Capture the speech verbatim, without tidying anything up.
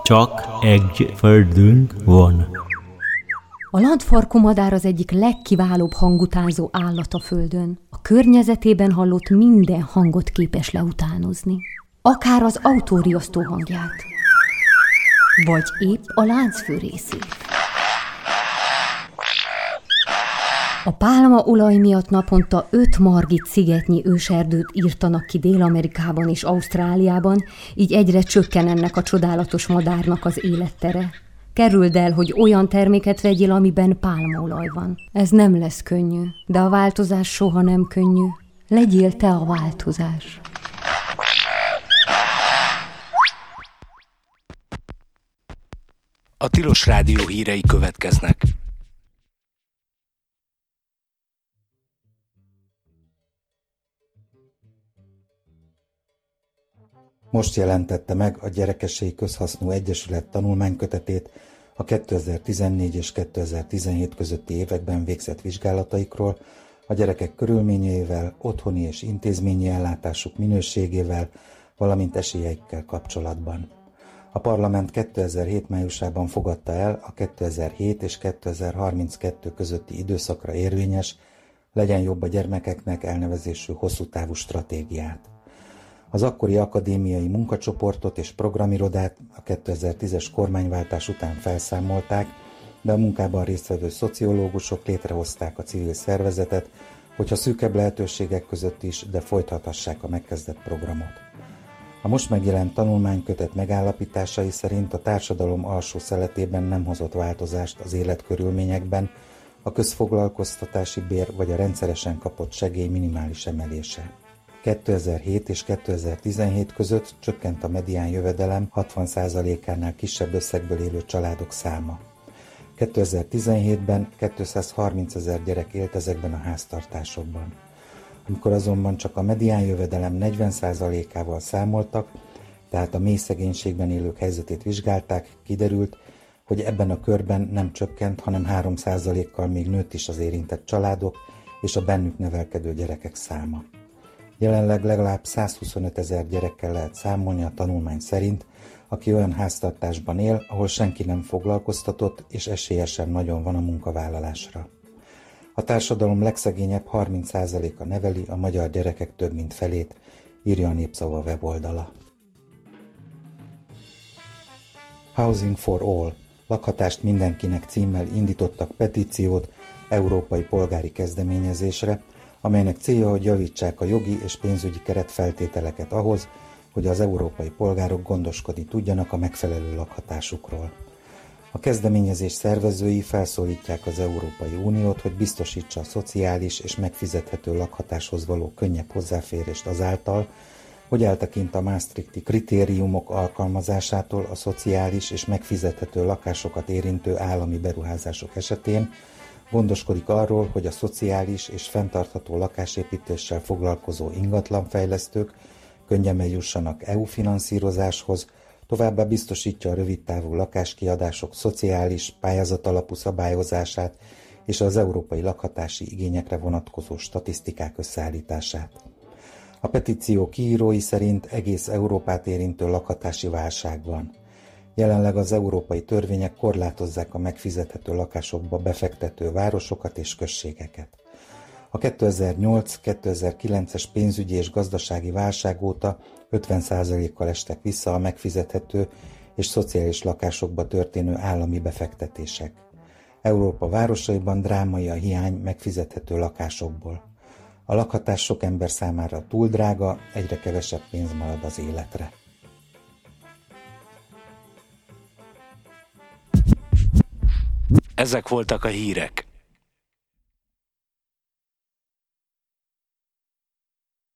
Csak egy földünk van. A landfarkú madár az egyik legkiválóbb hangutánzó állat a földön. A környezetében hallott minden hangot képes leutánozni. Akár az autóriasztó hangját, vagy épp a láncfő részét. A pálmaolaj miatt naponta öt margit szigetnyi őserdőt írtanak ki Dél-Amerikában és Ausztráliában, így egyre csökken ennek a csodálatos madárnak az élettere. Kerüld el, hogy olyan terméket vegyél, amiben pálmaolaj van. Ez nem lesz könnyű, de a változás soha nem könnyű. Legyél te a változás. A Tilos Rádió hírei következnek. Most jelentette meg a Gyerekesség Közhasznú Egyesület tanulmánykötetét a kétezer-tizennégy és kétezer-tizenhét közötti években végzett vizsgálataikról, a gyerekek körülményeivel, otthoni és intézményi ellátásuk minőségével, valamint esélyeikkel kapcsolatban. A parlament kétezer-hét májusában fogadta el a kétezer-hét és kétezer-harminckettő közötti időszakra érvényes Legyen jobb a gyermekeknek elnevezésű hosszútávú stratégiát. Az akkori akadémiai munkacsoportot és programirodát a kétezer-tízes kormányváltás után felszámolták, de a munkában résztvevő szociológusok létrehozták a civil szervezetet, hogyha szűkebb lehetőségek között is, de folytathassák a megkezdett programot. A most megjelent tanulmánykötet megállapításai szerint a társadalom alsó szeletében nem hozott változást az életkörülményekben, a közfoglalkoztatási bér vagy a rendszeresen kapott segély minimális emelése. kétezer-hét és kétezer-tizenhét között csökkent a medián jövedelem hatvan százalékánál kisebb összegből élő családok száma. kétezer-tizenhétben kétszázharmincezer gyerek élt ezekben a háztartásokban. Amikor azonban csak a medián jövedelem negyven százalékával számoltak, tehát a mély szegénységben élők helyzetét vizsgálták, kiderült, hogy ebben a körben nem csökkent, hanem három százalékkal még nőtt is az érintett családok és a bennük nevelkedő gyerekek száma. Jelenleg legalább százhuszonöt ezer gyerekkel lehet számolni a tanulmány szerint, aki olyan háztartásban él, ahol senki nem foglalkoztatott, és esélyesen nagyon van a munkavállalásra. A társadalom legszegényebb harminc százaléka neveli a magyar gyerekek több mint felét, írja a Népszava weboldala. Housing for All, lakhatást mindenkinek címmel indítottak petíciót európai polgári kezdeményezésre, amelynek célja, hogy javítsák a jogi és pénzügyi keretfeltételeket ahhoz, hogy az európai polgárok gondoskodni tudjanak a megfelelő lakhatásukról. A kezdeményezés szervezői felszólítják az Európai Uniót, hogy biztosítsa a szociális és megfizethető lakhatáshoz való könnyebb hozzáférést azáltal, hogy eltekint a maastrichti kritériumok alkalmazásától a szociális és megfizethető lakásokat érintő állami beruházások esetén, gondoskodik arról, hogy a szociális és fenntartható lakásépítéssel foglalkozó ingatlanfejlesztők könnyebben jussanak é u finanszírozáshoz, továbbá biztosítja a rövidtávú lakáskiadások szociális, pályázatalapú szabályozását és az európai lakhatási igényekre vonatkozó statisztikák összeállítását. A petíció kiírói szerint egész Európát érintő lakhatási válság van. Jelenleg az európai törvények korlátozzák a megfizethető lakásokba befektető városokat és községeket. A kétezer-nyolc kétezer-kilences pénzügyi és gazdasági válság óta ötven százalékkal estek vissza a megfizethető és szociális lakásokba történő állami befektetések. Európa városaiban drámai a hiány megfizethető lakásokból. A lakhatás sok ember számára túl drága, egyre kevesebb pénz marad az életre. Ezek voltak a hírek.